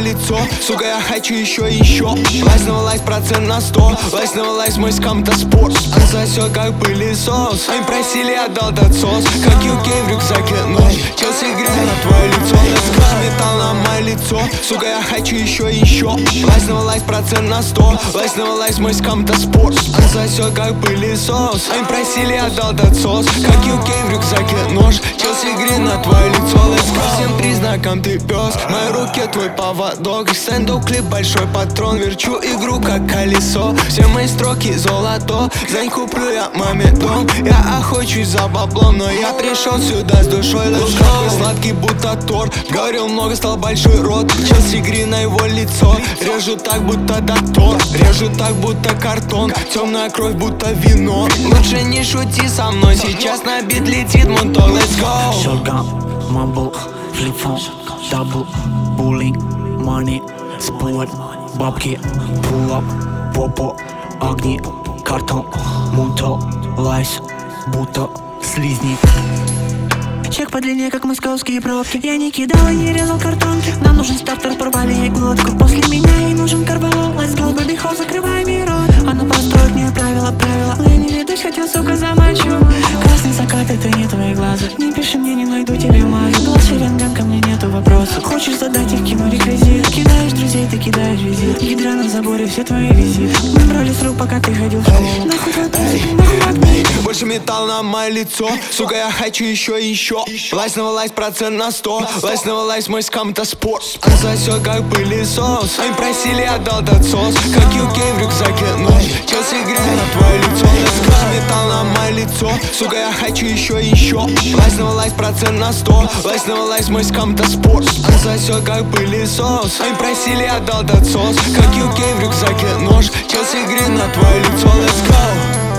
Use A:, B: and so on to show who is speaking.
A: лицо. Сука, я хочу еще и еще. Лайс процент на 100. Лайс мой скам это спорт. Он засек как пылесос. Они просили, я дал тот сос. Как UK в рюкзаке нож. Челси грязь на твое лицо. Металл на мое лицо. Сука, я хочу еще и еще. Лайс процент на 100. Лайс мой скам это спорт. Он засек как пылесос. Они просили, я дал тот сос. Как UK в рюкзаке нож. Челси грязь на твое лицо. По всем признакам ты пес. В моей руке твой поводок. Сэнду клип большой патрон. Верчу игру как колесо. Все мои строки золото. За них куплю я маме дом. Я охочусь за баблом, но я пришел сюда с душой. Какой сладкий будто торт. Говорил много, стал большой рот. Челси гри на его лицо. Режу так, будто доктор. Режу так, будто картон. Темная кровь, будто вино. Лучше не шути со мной. Сейчас на бит летит мунток. Let's go.
B: Shotgun, mumble, flip phone, double, bullying, money, sport, бабки, pull up, попо, огни, картон, мунто, лайс, будто слизни. Чек по длине, как московские пробки. Я не кидал и не резал картонки. Нам нужен стартер, порвали ей глотку. После меня ей нужен карбалол. Let's go, baby, хол, закрывай мне рот. Она построит мне правила. Но я не ведусь, хотя, сука, замочу. Красный закат, это не твои глаза. Не пиши мне, не найду тебе мазу. Глаз рентген, ко мне нету вопросов. Хочешь задать их, кину реквизит. Кидаешь друзей, ты кидаешь визит. Ядра на заборе, все твои визиты. Мы брали с рук, пока ты ходил в школу. Нахуй фотосик, нахуй магнит.
A: Больше металл на мое лицо. Сука, я хочу еще и еще. Лайс процент на 100. Лайс мой скам это спорт. Он засек как пылесос. Они просили, я дал тот сос. Как UK в рюкзаке нож. Челси грязь на твое лицо. Металл на мое лицо. Сука, я хочу еще и еще. Лайс процент на 100. Лайс мой скам это спорт. Он засек как пылесос. Они просили, я дал тот сос. Как UK в рюкзаке нож. Челси грязь на твое лицо. Let's go.